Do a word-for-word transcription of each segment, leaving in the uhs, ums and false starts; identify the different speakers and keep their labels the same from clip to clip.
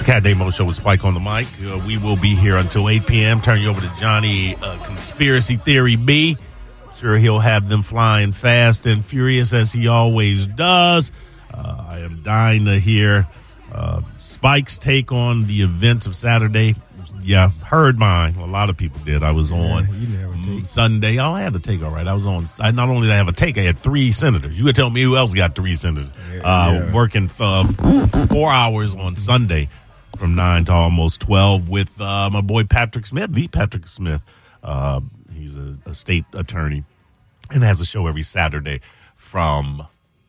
Speaker 1: Cat Damo Show with Spike on the mic. Uh, we will be here until eight p.m. Turn you over to Johnny uh, Conspiracy Theory B. Sure, he'll have them flying fast and furious as he always does. Uh, I am dying to hear uh, Spike's take on the events of Saturday. Yeah, heard mine. A lot of people did. I was on
Speaker 2: yeah, you never take.
Speaker 1: Sunday. Oh, I had to take, all right. I was on. I not only did I have a take, I had three senators. You could tell me who else got three senators.
Speaker 2: Yeah,
Speaker 1: uh,
Speaker 2: yeah.
Speaker 1: Working uh, four hours on Sunday from nine to almost twelve with uh, my boy Patrick Smith, the Patrick Smith. Uh, he's a, a state attorney and has a show every Saturday from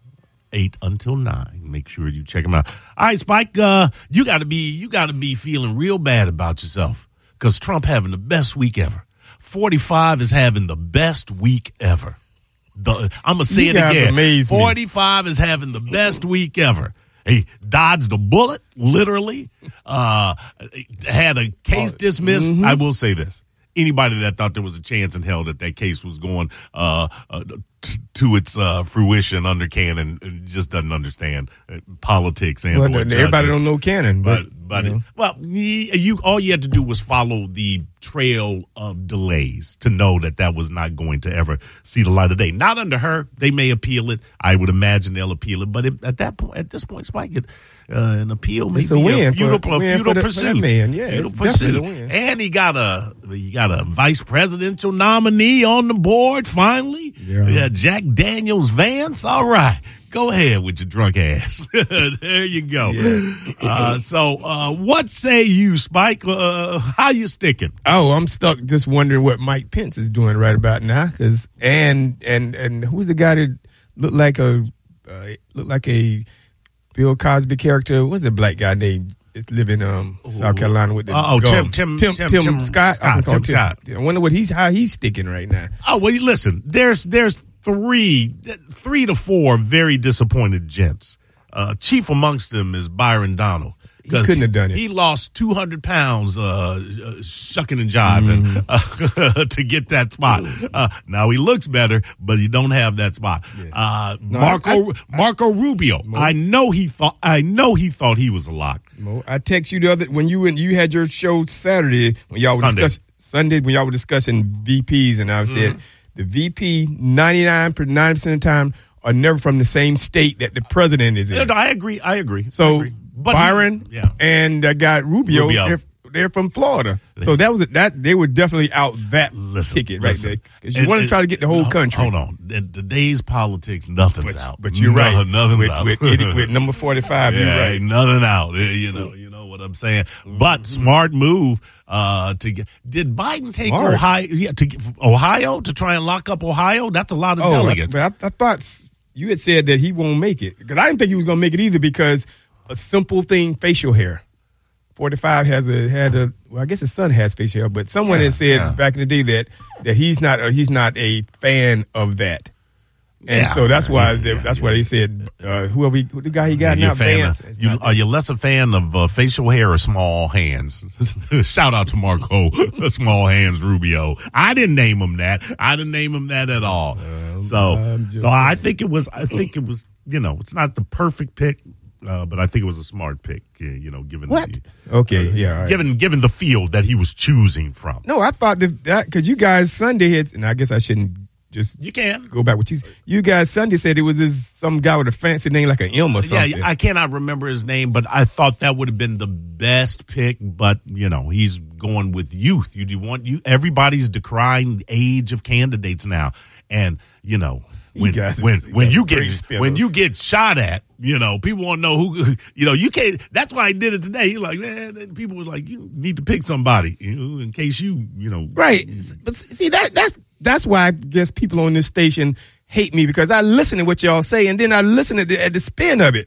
Speaker 1: eight until nine. Make sure you check him out. All right, Spike, uh, you got to be you got to be feeling real bad about yourself because Trump having the best week ever. forty-five is having the best week ever. The, I'm gonna say
Speaker 2: You
Speaker 1: it
Speaker 2: guys
Speaker 1: again.
Speaker 2: amaze me.
Speaker 1: forty-five is having the best week ever. He dodged a bullet, literally. Uh, had a case dismissed.
Speaker 2: Mm-hmm.
Speaker 1: I will say this. Anybody that thought there was a chance in hell that that case was going uh, uh, t- to its uh, fruition under Cannon just doesn't understand uh, politics and
Speaker 2: Well,
Speaker 1: or
Speaker 2: everybody
Speaker 1: judges.
Speaker 2: don't know Cannon, but,
Speaker 1: But, but
Speaker 2: you know.
Speaker 1: well, you, you all you had to do was follow the trail of delays to know that that was not going to ever see the light of day. Not under her. They may appeal it. I would imagine they'll appeal it. But it, at that point, at this point, Spike, it, uh, an appeal may
Speaker 2: It's a
Speaker 1: be
Speaker 2: win
Speaker 1: a
Speaker 2: for-
Speaker 1: futile,
Speaker 2: a win
Speaker 1: futile
Speaker 2: for the- for
Speaker 1: pursuit.
Speaker 2: that man. Yeah,
Speaker 1: Futile
Speaker 2: it's definitely a
Speaker 1: pursuit.
Speaker 2: win.
Speaker 1: And he got a he got a vice presidential nominee on the board. Finally,
Speaker 2: Yeah.
Speaker 1: yeah, Jack Daniels Vance. All right. Go ahead with your drunk ass. There you go.
Speaker 2: Yeah.
Speaker 1: Uh, so, uh, what say you, Spike? Uh, how you sticking?
Speaker 2: Oh, I'm stuck just wondering what Mike Pence is doing right about now. Cause, and and and who's the guy that looked like a uh, looked like a Bill Cosby character? What's the black guy named? It's living in um, South Carolina with the
Speaker 1: Oh,
Speaker 2: gum.
Speaker 1: Tim- Tim-
Speaker 2: Tim
Speaker 1: Tim-
Speaker 2: Tim
Speaker 1: Tim
Speaker 2: Scott.
Speaker 1: Scott,
Speaker 2: I can call
Speaker 1: Tim
Speaker 2: him
Speaker 1: Scott.
Speaker 2: I wonder what he's how he's sticking right now.
Speaker 1: Oh, well, you listen, there's there's three, three to four very disappointed gents. Uh, chief amongst them is Byron Donald.
Speaker 2: He couldn't have done it.
Speaker 1: He lost two hundred pounds uh, uh, shucking and jiving
Speaker 2: Mm-hmm.
Speaker 1: uh, to get that spot. Uh, now he looks better, but he don't have that spot.
Speaker 2: Yeah.
Speaker 1: Uh,
Speaker 2: No,
Speaker 1: Marco
Speaker 2: I- I-
Speaker 1: Marco Rubio. I know he thought I know he thought he was a lock.
Speaker 2: Mo, I text you the other when you and you had your show Saturday when y'all were
Speaker 1: Sunday.
Speaker 2: discussing Sunday when y'all were discussing V Ps and I said the V P ninety-nine percent of the time are never from the same state that the president is in.
Speaker 1: Yeah, no, I agree. I agree. I
Speaker 2: So
Speaker 1: agree. But he-
Speaker 2: Byron
Speaker 1: yeah.
Speaker 2: and that guy Rubio,
Speaker 1: Rubio.
Speaker 2: They're, they're from Florida. So that was that they were definitely out that
Speaker 1: Listen,
Speaker 2: ticket right
Speaker 1: listen.
Speaker 2: there. Because you
Speaker 1: And-
Speaker 2: want to
Speaker 1: and-
Speaker 2: try to get the whole
Speaker 1: no,
Speaker 2: country.
Speaker 1: Hold on. In today's politics, nothing's
Speaker 2: But,
Speaker 1: out.
Speaker 2: but you're
Speaker 1: No-
Speaker 2: right.
Speaker 1: Nothing's
Speaker 2: with,
Speaker 1: out.
Speaker 2: With, Eddie- with number forty-five,
Speaker 1: yeah,
Speaker 2: you're right.
Speaker 1: ain't nothing out. Eh, You know, you know what I'm saying. But smart move uh, to get. Did Biden take
Speaker 2: Smart.
Speaker 1: Ohio? Yeah, to get, Ohio to try and lock up Ohio. That's a lot of
Speaker 2: Oh,
Speaker 1: delegates.
Speaker 2: I, I, I thought you had said that he won't make it because I didn't think he was going to make it either because a simple thing, facial hair. forty-five has a had a well, I guess his son has facial hair, but someone
Speaker 1: Yeah,
Speaker 2: had said
Speaker 1: yeah.
Speaker 2: back in the day that that he's not he's not a fan of that, and
Speaker 1: Yeah.
Speaker 2: so that's why
Speaker 1: Yeah,
Speaker 2: they,
Speaker 1: yeah,
Speaker 2: that's
Speaker 1: yeah.
Speaker 2: why they said uh, whoever he, who the guy he got
Speaker 1: You're
Speaker 2: now
Speaker 1: a fan
Speaker 2: Vance.
Speaker 1: of-
Speaker 2: is
Speaker 1: you,
Speaker 2: not
Speaker 1: are you less a fan of uh, facial hair or small hands? Shout out to Marco, small hands Rubio. I didn't name him that. I didn't name him that at all. so,
Speaker 2: I'm just
Speaker 1: so I think it was. I think it was. You know, it's not the perfect pick, uh, but I think it was a smart pick. Uh, you know, given
Speaker 2: What?
Speaker 1: the,
Speaker 2: Okay, yeah, all right.
Speaker 1: given given the field that he was choosing from.
Speaker 2: No, I thought that because you guys Sunday hits, and I guess I shouldn't just
Speaker 1: You can.
Speaker 2: go back with you. You guys Sunday said it was this some guy with a fancy name like an M or something.
Speaker 1: Yeah, I cannot remember his name, but I thought that would have been the best pick. But you know, he's going with youth. You do want you. Everybody's decrying the age of candidates now, and you know
Speaker 2: You
Speaker 1: when
Speaker 2: guys
Speaker 1: when
Speaker 2: is-
Speaker 1: when
Speaker 2: got
Speaker 1: you
Speaker 2: great
Speaker 1: get
Speaker 2: spinners.
Speaker 1: when you get shot at, you know, people want to know who. You know, you can't. That's why I did it today. He's like, man, people was like, you need to pick somebody, you know, in case you, you know,
Speaker 2: Right. But see that that's that's why I guess people on this station hate me because I listen to what y'all say and then I listen at the, at the spin of it.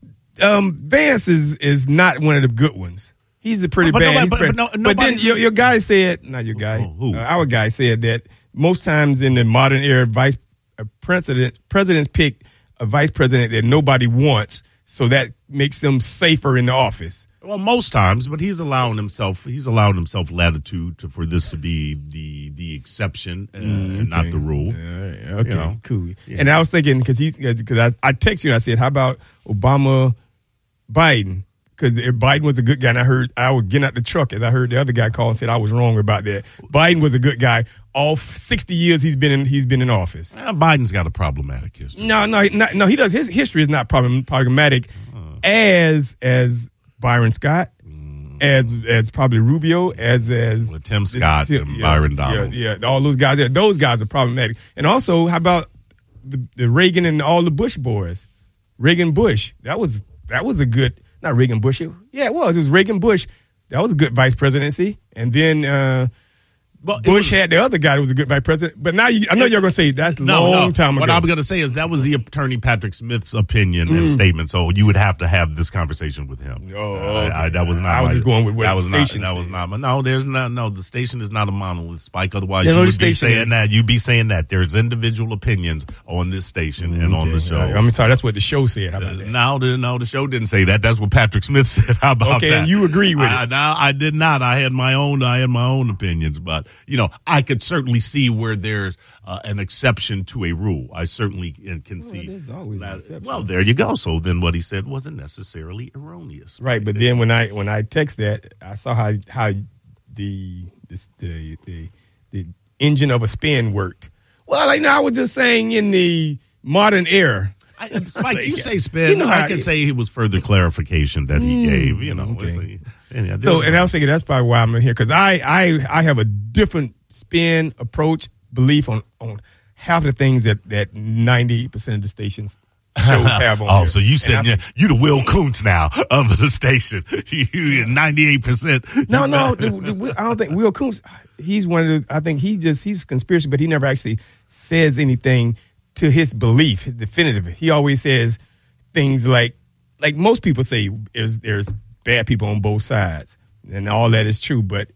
Speaker 2: Um, Vance is is not one of the good ones. He's a pretty
Speaker 1: But
Speaker 2: bad.
Speaker 1: nobody-
Speaker 2: he's
Speaker 1: but-
Speaker 2: pretty-
Speaker 1: but no-
Speaker 2: but then
Speaker 1: nobody's-
Speaker 2: your, your guy said, not your guy,
Speaker 1: Who?
Speaker 2: Uh, our guy said that most times in the modern era, vice uh, president presidents pick a vice president that nobody wants, so that makes them safer in the office.
Speaker 1: Well, most times, but he's allowing himself he's allowing himself latitude to, for this to be the the exception uh, and not
Speaker 2: Okay.
Speaker 1: the rule.
Speaker 2: All right, okay,
Speaker 1: You know.
Speaker 2: cool.
Speaker 1: Yeah.
Speaker 2: And I was thinking because he because I, I texted you and I said, how about Obama, Biden? because Biden was a good guy, and I heard I was getting out the truck as I heard the other guy call and said I was wrong about that. Biden was a good guy. All sixty years he's been in he's been in office.
Speaker 1: Uh, Biden's got a problematic history.
Speaker 2: No, no, no, no. He does. His history is not problem, problematic uh, as as Byron Scott, mm. as as probably Rubio, as as
Speaker 1: well, Tim Scott this, and yeah, Byron Donalds.
Speaker 2: Yeah, yeah, all those guys. Yeah, those guys are problematic. And also, how about the, the Reagan and all the Bush boys? Reagan Bush. That was that was a good. Not Reagan Bush. Yeah, it was. It was Reagan Bush. That was a good vice presidency. And then. Uh, Well, Bush was, had the other guy who was a good vice president, but now you, I know you're going to say that's a no, long
Speaker 1: no.
Speaker 2: time ago.
Speaker 1: What I'm going to say is that was the attorney Patrick Smith's opinion mm. and statement, so you would have to have this conversation with him.
Speaker 2: Oh, okay.
Speaker 1: uh, I, that was not.
Speaker 2: I was
Speaker 1: my,
Speaker 2: just going with what
Speaker 1: that was
Speaker 2: the
Speaker 1: not.
Speaker 2: station
Speaker 1: That
Speaker 2: said.
Speaker 1: was not. No, there's not. No, the station is not a monolith, Spike. Otherwise,
Speaker 2: yeah,
Speaker 1: you
Speaker 2: no,
Speaker 1: would be saying
Speaker 2: is.
Speaker 1: that. You'd be saying that there's individual opinions on this station mm, and on
Speaker 2: okay.
Speaker 1: the show.
Speaker 2: I'm sorry, that's what the show said. How about that?
Speaker 1: No, the, no, the show didn't say that. That's what Patrick Smith said. How about
Speaker 2: okay,
Speaker 1: that?
Speaker 2: And you agree with
Speaker 1: I,
Speaker 2: it?
Speaker 1: No, I did not. I had my own. I had my own opinions, but you know, I could certainly see where there's uh, an exception to a rule. I certainly can see.
Speaker 2: Well, there's always an exception.
Speaker 1: Well, there you go. So then, what he said wasn't necessarily erroneous,
Speaker 2: right? But then when I when I text that, I saw how how the this, the the the engine of a spin worked. Well, like now I was just saying in the modern era.
Speaker 1: I, Spike, you say spin. You know, I can say it was further clarification that he mm, gave. You know,
Speaker 2: okay.
Speaker 1: and, yeah,
Speaker 2: so and I was thinking that's probably why I'm in here because I, I I have a different spin approach belief on on half the things that that ninety percent of the stations shows have on.
Speaker 1: Oh,
Speaker 2: here.
Speaker 1: So you said yeah, you the Will Kuntz now of the station. You ninety-eight percent.
Speaker 2: No, no, the, the, I don't think Will Kuntz. He's one of the. I think he just he's conspiracy, but he never actually says anything to his belief, his definitive. He always says things like, like most people say, there's, there's bad people on both sides, and all that is true. But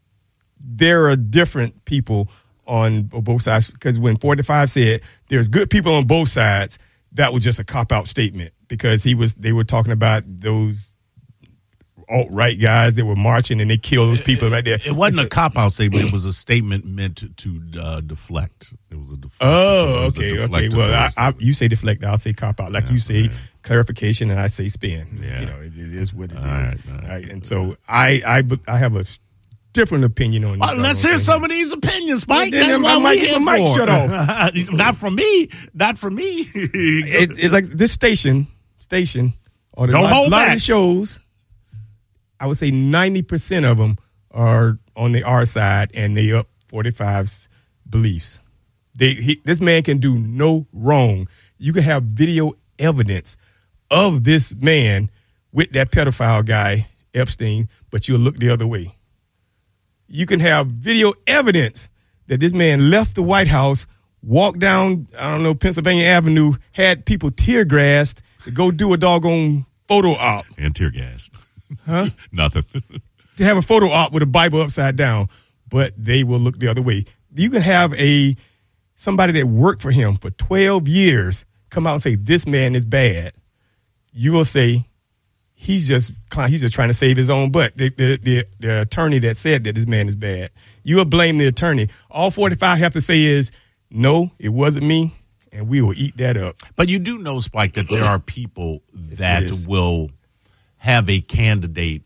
Speaker 2: there are different people on both sides because when forty-five said there's good people on both sides, that was just a cop-out statement because he was they were talking about those alt-right guys that were marching and they killed those people right there.
Speaker 1: It, it wasn't a cop-out statement. It was a statement meant to, to uh, deflect. It was a deflect.
Speaker 2: Oh, okay, okay. Well, I, I, you say deflect, I'll say cop-out. Like yeah, you say yeah. clarification and I say spin. Yeah. You know, it, it is what it all is. Right, all right. Right? And so I, I, I have a different opinion on
Speaker 1: well,
Speaker 2: this.
Speaker 1: Let's hear some of these opinions, Mike.
Speaker 2: Well, then That's why we here Mike, shut off.
Speaker 1: Not from me. Not from me.
Speaker 2: it, it, like this station, station, or the
Speaker 1: Don't
Speaker 2: lot,
Speaker 1: hold
Speaker 2: lot
Speaker 1: back.
Speaker 2: of the shows, I would say ninety percent of them are on the R side, and they up forty-five's beliefs. They he, this man can do no wrong. You can have video evidence of this man with that pedophile guy Epstein, but you'll look the other way. You can have video evidence that this man left the White House, walked down I don't know Pennsylvania Avenue, had people tear gassed to go do a doggone photo op
Speaker 1: and tear gas.
Speaker 2: Huh?
Speaker 1: Nothing.
Speaker 2: To have a photo op with a Bible upside down, but they will look the other way. You can have a somebody that worked for him for twelve years come out and say this man is bad. You will say he's just he's just trying to save his own butt. The, the, the, the attorney that said that this man is bad, you will blame the attorney. All forty-five have to say is no, it wasn't me, and we will eat that up.
Speaker 1: But you do know, Spike, that there are people that will have a candidate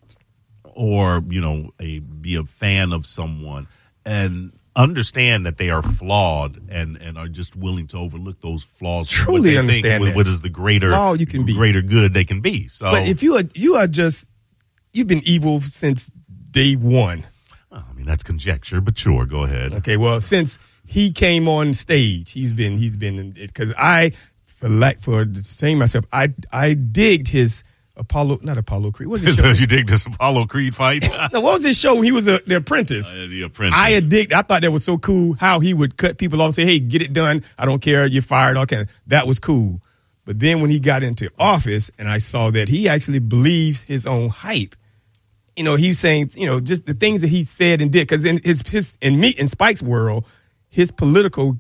Speaker 1: or, you know, a be a fan of someone and understand that they are flawed and, and are just willing to overlook those flaws.
Speaker 2: Truly understand
Speaker 1: that. What is the greater,
Speaker 2: Flaw you can be.
Speaker 1: greater good they can be. So,
Speaker 2: but if you are, you are just, you've been evil since day one.
Speaker 1: Well, I mean, that's conjecture, but sure, go ahead.
Speaker 2: Okay, well, since he came on stage, he's been, he's been, because I, for like, for saying myself, I, I digged his, Apollo, not Apollo Creed. What was his show?
Speaker 1: You dig this Apollo Creed fight?
Speaker 2: No, what was his show? He was a, the apprentice.
Speaker 1: Uh, the apprentice.
Speaker 2: I had digged. I thought that was so cool how he would cut people off and say, hey, get it done. I don't care. You're fired. All kind of, that was cool. But then when he got into office and I saw that he actually believes his own hype, you know, he's saying, you know, just the things that he said and did. Because in his, his, in me, in Spike's world, his political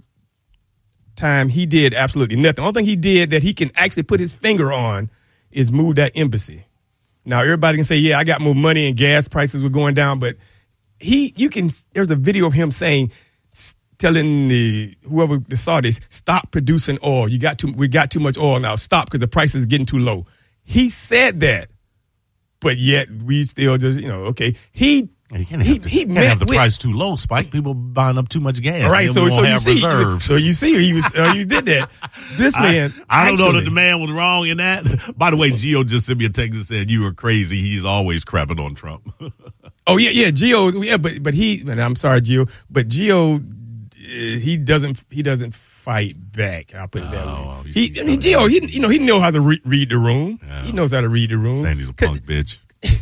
Speaker 2: time, he did absolutely nothing. The only thing he did that he can actually put his finger on is move that embassy. Now, everybody can say, yeah, I got more money and gas prices were going down, but he, you can, there's a video of him saying, telling the, whoever saw this, stop producing oil. You got too, we got too much oil now. Stop because the price is getting too low. He said that but yet we still just, you know, okay. He
Speaker 1: You can't have,
Speaker 2: he,
Speaker 1: the,
Speaker 2: he
Speaker 1: can't
Speaker 2: met
Speaker 1: have the
Speaker 2: with,
Speaker 1: price too low, Spike. People buying up too much gas.
Speaker 2: all right,
Speaker 1: and
Speaker 2: so
Speaker 1: we
Speaker 2: so
Speaker 1: won't
Speaker 2: you
Speaker 1: have
Speaker 2: see,
Speaker 1: reserves.
Speaker 2: so you see, he was uh, you did that. This man,
Speaker 1: I, I don't
Speaker 2: actually,
Speaker 1: know that the man was wrong in that. By the way, Gio just sent me a text and said you were crazy. He's always crapping on Trump.
Speaker 2: Oh yeah, yeah, Gio, yeah, but but he, and I'm sorry, Gio, but Gio, uh, he doesn't he doesn't fight back. I'll put it that
Speaker 1: Oh,
Speaker 2: way.
Speaker 1: he's-
Speaker 2: He, I mean, Gio, he you know he knows how to re- read the room.
Speaker 1: Yeah.
Speaker 2: He knows how to read the room.
Speaker 1: Sandy's a punk bitch.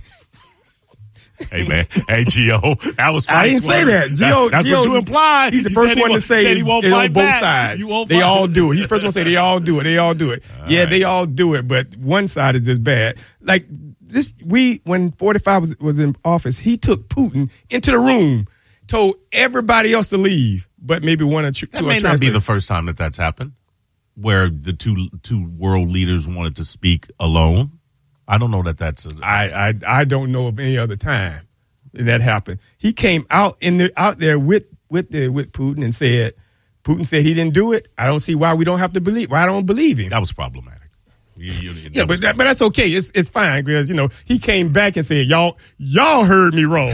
Speaker 1: Hey man, hey Gio, that was.
Speaker 2: I didn't
Speaker 1: Spike's
Speaker 2: say
Speaker 1: word.
Speaker 2: that. Gio,
Speaker 1: that's
Speaker 2: Gio,
Speaker 1: what you implied.
Speaker 2: He's the
Speaker 1: You
Speaker 2: first
Speaker 1: said he
Speaker 2: one to
Speaker 1: won't-
Speaker 2: say
Speaker 1: said he won't
Speaker 2: it's
Speaker 1: fight
Speaker 2: on both
Speaker 1: back.
Speaker 2: sides.
Speaker 1: You won't
Speaker 2: They
Speaker 1: fight.
Speaker 2: all do it. He's the first one to say they all do it. They all do it.
Speaker 1: All
Speaker 2: yeah,
Speaker 1: right.
Speaker 2: they all do it, but one side is just bad. Like this, we when forty-five was, was in office, he took Putin into the room, told everybody else to leave, but maybe one or two.
Speaker 1: That may not be the first time that that's happened, where the two two world leaders wanted to speak alone. I don't know that that's. A,
Speaker 2: I, I I don't know of any other time that happened. He came out in the out there with with the with Putin and said, Putin said he didn't do it. I don't see why we don't have to believe. Why I don't believe him.
Speaker 1: that was problematic. You, you, that
Speaker 2: Yeah,
Speaker 1: was
Speaker 2: but that, but that's okay. It's it's fine because you know he came back and said y'all y'all heard me wrong.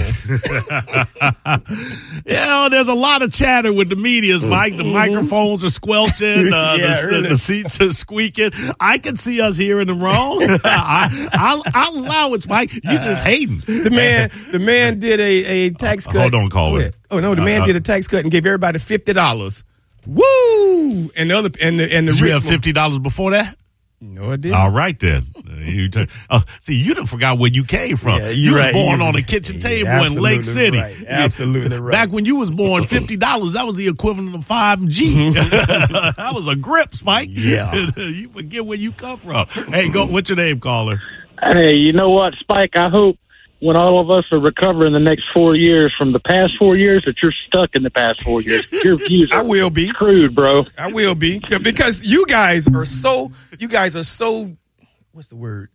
Speaker 1: Yeah, there's a lot of chatter with the media, Mike. The microphones are squelching, uh,
Speaker 2: Yeah,
Speaker 1: the,
Speaker 2: really.
Speaker 1: the seats are squeaking. I can see us hearing them wrong. I, I'll, I'll allow it, Mike. You just hating.
Speaker 2: The man the man did a, a tax
Speaker 1: Uh,
Speaker 2: cut.
Speaker 1: hold on, caller.
Speaker 2: Yeah. Oh no, the man
Speaker 1: Uh,
Speaker 2: did a tax cut and gave everybody fifty dollars. Woo! And the other and the and the
Speaker 1: Did you
Speaker 2: rich
Speaker 1: have
Speaker 2: one-
Speaker 1: fifty dollars before that?
Speaker 2: No, I didn't.
Speaker 1: All right then. You t- oh, see, you done forgot where you came from.
Speaker 2: Yeah,
Speaker 1: you
Speaker 2: you're
Speaker 1: was
Speaker 2: right.
Speaker 1: born
Speaker 2: You're
Speaker 1: on a
Speaker 2: right.
Speaker 1: kitchen
Speaker 2: Yeah,
Speaker 1: table in
Speaker 2: absolutely
Speaker 1: Lake City.
Speaker 2: right. Absolutely right.
Speaker 1: Back when you was born, fifty dollars that was the equivalent of five G. That was a grip, Spike.
Speaker 2: Yeah.
Speaker 1: You forget where you come from. Hey, go. What's your name, caller?
Speaker 3: Hey, you know what, Spike? I hope when all of us are recovering the next four years from the past four years that you're stuck in the past four years. Your views
Speaker 2: I
Speaker 3: are
Speaker 2: will be.
Speaker 3: crude, bro.
Speaker 2: I will be because you guys are so. You guys are so. What's the word?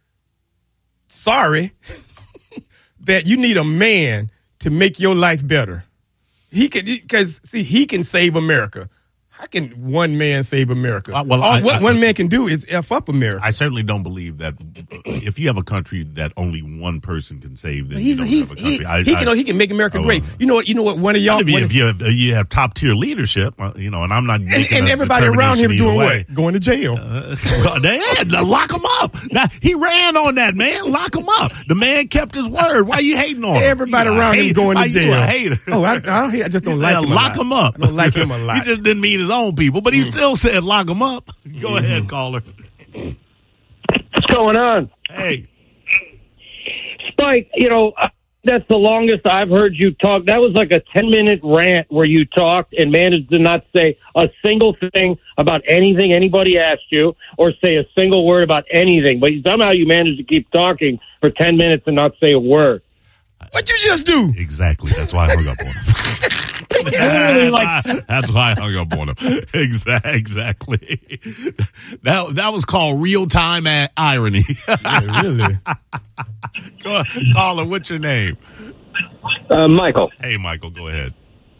Speaker 2: Sorry that you need a man to make your life better. He can because see he can save America. How can one man save America?
Speaker 1: Uh, well,
Speaker 2: All,
Speaker 1: I-
Speaker 2: what
Speaker 1: I-
Speaker 2: one man can do is f up America.
Speaker 1: I certainly don't believe that if you have a country that only one person can save, then
Speaker 2: He's
Speaker 1: you don't
Speaker 2: he's
Speaker 1: have a
Speaker 2: he,
Speaker 1: country. I-
Speaker 2: he
Speaker 1: I-
Speaker 2: can he can make America
Speaker 1: I
Speaker 2: great.
Speaker 1: will-
Speaker 2: You know what? You know what? One of y'all.
Speaker 1: If you,
Speaker 2: one
Speaker 1: if
Speaker 2: of-
Speaker 1: you have, you have top tier leadership, uh, you know, and I'm not
Speaker 2: and,
Speaker 1: making
Speaker 2: and
Speaker 1: a
Speaker 2: everybody around him is doing
Speaker 1: determination
Speaker 2: what? Going to jail.
Speaker 1: either way. Uh, they had to lock him up. Now, he ran on that man. Lock him up. The man kept his word. Why you hating on him?
Speaker 2: Everybody
Speaker 1: You a
Speaker 2: around him
Speaker 1: hater.
Speaker 2: going
Speaker 1: Why
Speaker 2: to
Speaker 1: you
Speaker 2: jail.
Speaker 1: a hater?
Speaker 2: Oh, I, I, don't, I just don't
Speaker 1: He
Speaker 2: like
Speaker 1: said,
Speaker 2: him. a
Speaker 1: lock
Speaker 2: lot.
Speaker 1: him up.
Speaker 2: I don't like him a lot.
Speaker 1: He just didn't mean his own people, but he still said lock him up. Go
Speaker 2: Mm-hmm.
Speaker 1: ahead, caller.
Speaker 3: What's going on?
Speaker 1: Hey.
Speaker 3: Spike, you know, uh, that's the longest I've heard you talk. That was like a ten-minute rant where you talked and managed to not say a single thing about anything anybody asked you or say a single word about anything. But somehow you managed to keep talking for ten minutes and not say a word.
Speaker 2: What you just do?
Speaker 1: Exactly. That's why I hung up on him.
Speaker 3: Literally, like,
Speaker 1: That's why I hung up on him. Exactly. Exactly. That that was called real time irony.
Speaker 2: Yeah, really?
Speaker 1: Go ahead. Caller, what's your name?
Speaker 4: Uh, Michael.
Speaker 1: Hey, Michael, go ahead.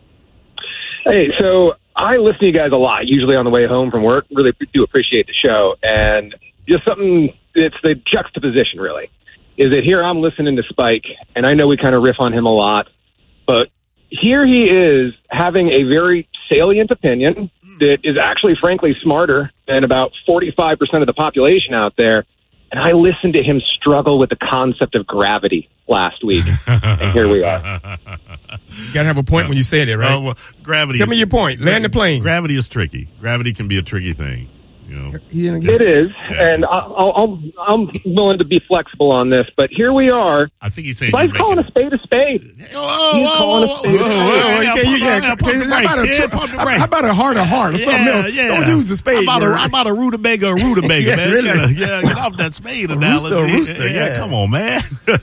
Speaker 4: Hey, so I listen to you guys a lot, usually on the way home from work. Really do appreciate the show. And just something, it's the juxtaposition, really, is that here I'm listening to Spike, and I know we kind of riff on him a lot, but here he is having a very salient opinion that is actually, frankly, smarter than about forty-five percent of the population out there. And I listened to him struggle with the concept of gravity last week. And here we are.
Speaker 2: You gotta have a point when you say that, right?
Speaker 1: Uh, well, gravity.
Speaker 2: Tell me your point. Land the plane.
Speaker 1: Gravity is tricky. Gravity can be a tricky thing. You know.
Speaker 2: He didn't get
Speaker 4: It is, and I- I'll, I'll, I'm willing to be flexible on this, but here we are.
Speaker 1: I think he's saying.
Speaker 4: Spike's
Speaker 1: you're
Speaker 4: calling a
Speaker 1: making-
Speaker 4: spade a spade.
Speaker 1: Whoa,
Speaker 4: He's
Speaker 1: whoa,
Speaker 4: calling
Speaker 1: whoa,
Speaker 4: a spade a
Speaker 1: whoa,
Speaker 4: spade.
Speaker 1: whoa, whoa,
Speaker 2: yeah,
Speaker 1: yeah,
Speaker 2: yeah,
Speaker 1: pump-
Speaker 2: yeah,
Speaker 1: yeah, pump the
Speaker 2: how about
Speaker 1: brakes,
Speaker 2: a
Speaker 1: kid,
Speaker 2: tr-
Speaker 1: pump the
Speaker 2: how-
Speaker 1: brakes.
Speaker 2: how about a heart of heart or something
Speaker 1: Yeah,
Speaker 2: else?
Speaker 1: yeah.
Speaker 2: Don't use the spade.
Speaker 1: I'm about, a,
Speaker 2: word.
Speaker 1: I'm about a rutabaga or rutabaga,
Speaker 2: Yeah,
Speaker 1: man.
Speaker 2: really.
Speaker 1: Yeah, yeah, get off that spade
Speaker 2: A
Speaker 1: analogy.
Speaker 2: rooster, a rooster,
Speaker 1: yeah,
Speaker 2: yeah.
Speaker 1: come on, man.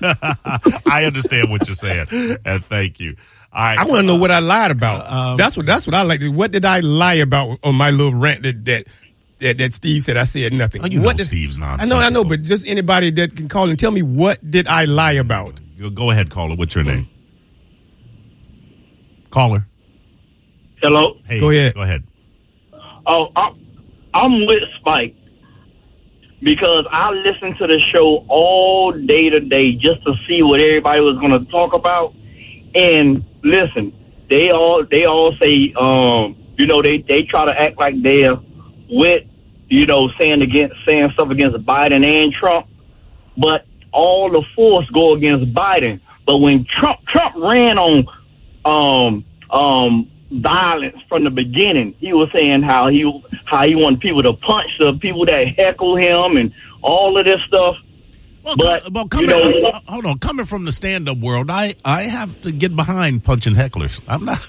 Speaker 1: I understand what you're saying, and thank you. All right,
Speaker 2: I want to know what I lied about.
Speaker 1: Um,
Speaker 2: that's what. That's what I like. What did I lie about on my little rant that that that, that Steve said? I said nothing.
Speaker 1: Oh, you
Speaker 2: what
Speaker 1: know
Speaker 2: did,
Speaker 1: Steve's
Speaker 2: I
Speaker 1: nonsensical.
Speaker 2: know. I know. But just anybody that can call and tell me what did I lie about?
Speaker 1: Go- Go ahead, caller. What's your name? Caller.
Speaker 3: hello?
Speaker 1: Hey,
Speaker 2: Go ahead.
Speaker 1: Go ahead.
Speaker 3: Oh, I'm, I'm with Spike.
Speaker 5: because I listened to the show all day today just to see what everybody was going to talk about. And listen, they all they all say, um, you know, they, they try to act like they're with, you know, saying against saying stuff against Biden and Trump, but all the force go against Biden. But when Trump Trump ran on um um violence from the beginning, he was saying how he how he wanted people to punch the people that heckle him and all of this stuff.
Speaker 1: Well,
Speaker 5: but
Speaker 1: co- well coming,
Speaker 5: you know,
Speaker 1: hold on, coming from the stand-up world, I, I have to get behind punching hecklers. I'm not.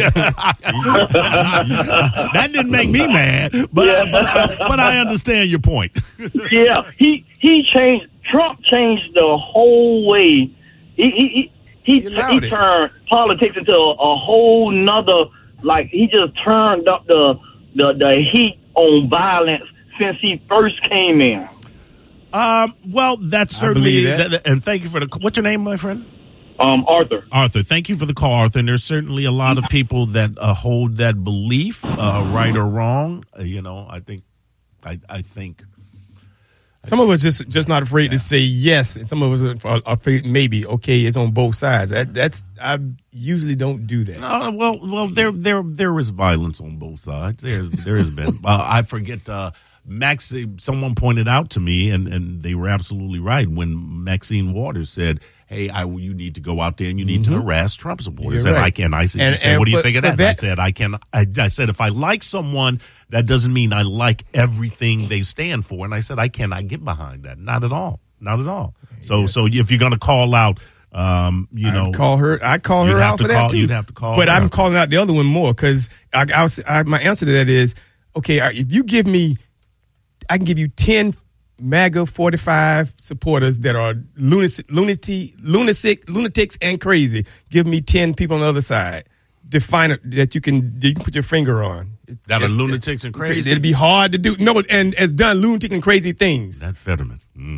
Speaker 1: That didn't make me mad, but
Speaker 5: Yeah.
Speaker 1: but, I, but I understand your point.
Speaker 5: yeah, he he changed. Trump changed the whole way. He he he, he,
Speaker 2: He allowed
Speaker 5: he
Speaker 2: it.
Speaker 5: turned politics into a, a whole nother. Like he just turned up the the the heat on violence since he first came in.
Speaker 1: Um, well, that's
Speaker 2: I
Speaker 1: certainly,
Speaker 2: believe that.
Speaker 1: th- th- and thank you for the. What's your name, my friend?
Speaker 5: Um, Arthur.
Speaker 1: Arthur, thank you for the call, Arthur. And there's certainly a lot of people that uh, hold that belief, uh, right or wrong. Uh, you know, I think, I, I think.
Speaker 2: Some of us just just not afraid to say yes, and some of us are afraid maybe okay, it's on both sides. That, that's I usually don't do that.
Speaker 1: Uh, well, well, there, there, there is violence on both sides. There, there has been. uh, I forget. Uh, Max, someone pointed out to me, and, and they were absolutely right when Maxine Waters said, "Hey, I, you need to go out there and you need
Speaker 2: Mm-hmm.
Speaker 1: to harass Trump supporters."
Speaker 2: You're
Speaker 1: and
Speaker 2: right.
Speaker 1: I can. I said,
Speaker 2: And-
Speaker 1: you said
Speaker 2: and
Speaker 1: "What do you
Speaker 2: for-
Speaker 1: think of
Speaker 2: for
Speaker 1: that?" And I
Speaker 2: that-
Speaker 1: said, "I can." I, I said, "If I like someone, that doesn't mean I like everything they stand for." And I said, "I cannot get behind that. Not at all. Not at all." So,
Speaker 2: Yes.
Speaker 1: so if you're going to call out, um, you know,
Speaker 2: I'd call her. I call
Speaker 1: you'd
Speaker 2: her
Speaker 1: have
Speaker 2: out
Speaker 1: to
Speaker 2: for
Speaker 1: call-
Speaker 2: that too.
Speaker 1: you'd have to call
Speaker 2: But
Speaker 1: her
Speaker 2: I'm
Speaker 1: out.
Speaker 2: calling out the other one more because I, I, was- I, my answer to that is okay. I- If you give me, I can give you ten MAGA forty-five supporters that are lunatic, lunatic, lunatic, lunatics, and crazy. Give me ten people on the other side. Define it that you can that you can put your finger on.
Speaker 1: that are
Speaker 2: It-
Speaker 1: lunatics and crazy.
Speaker 2: It'd be hard to do. No, and has done lunatic and crazy things.
Speaker 1: That Fetterman. Mm.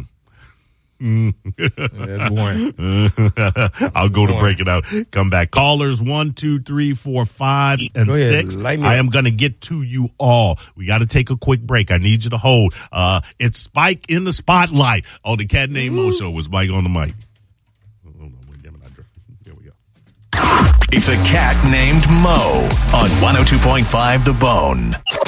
Speaker 2: That's one.
Speaker 1: I'll go to
Speaker 2: One.
Speaker 1: break it out. Come back. Callers one, two, three, four, five, and
Speaker 2: Go ahead.
Speaker 1: six.
Speaker 2: Light me
Speaker 1: I
Speaker 2: up.
Speaker 1: am going to get to you all. We got to take a quick break. I need you to hold. Uh, it's Spike in the Spotlight on the Cat Named Mo Show with Spike on the mic. Hold on, wait, damn it, I drove- There we go.
Speaker 6: It's a cat named Mo on one oh two point five The Bone.